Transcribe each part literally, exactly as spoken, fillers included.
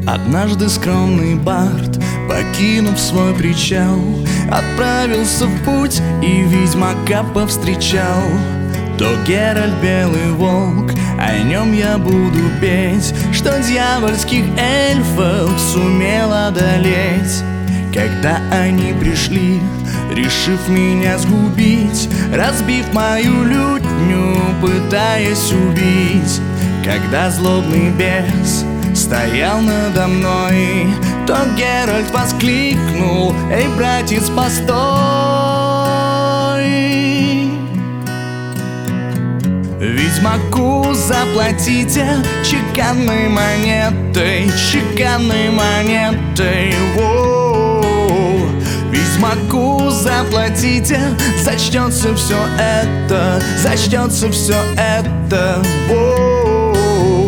Однажды скромный бард, покинув свой причал, отправился в путь и ведьмака повстречал. То Геральт белый волк, о нем я буду петь, что дьявольских эльфов сумел одолеть. Когда они пришли, решив меня сгубить, разбив мою лютню, пытаясь убить. Когда злобный бес стоял надо мной, то Геральт воскликнул: «Эй, братец, постой! Ведьмаку заплатите чеканной монетой, чеканной монетой, воу. Ведьмаку заплатите, зачтется все это, зачтется все это, воу».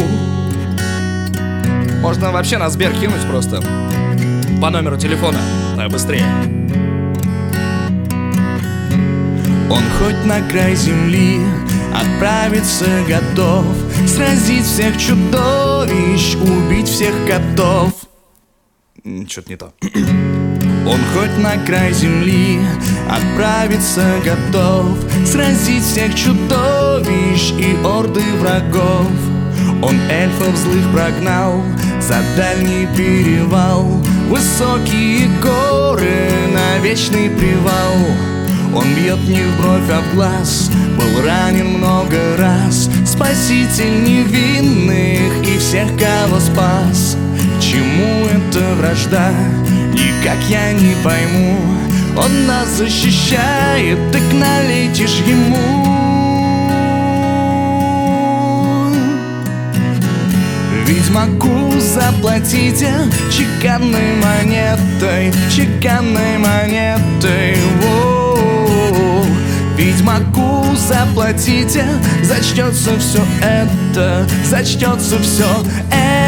Можно вообще на Сбер кинуть просто по номеру телефона, да, быстрее. Он хоть на край земли отправиться готов, сразить всех чудовищ, убить всех котов. Чё-то не то. Он хоть на край земли отправиться готов, сразить всех чудовищ и орды врагов. Он эльфов злых прогнал за дальний перевал, высокие горы на вечный привал. Он бьет не в бровь, а в глаз, был ранен много раз, спаситель невинных и всех, кого спас. Чему эта вражда, никак я не пойму. Он нас защищает, так налетишь ему. Ведьмаку заплатите чеканной монетой, чеканной монетой, воу. Ведьмаку заплатите, зачтется все это, зачтется все это.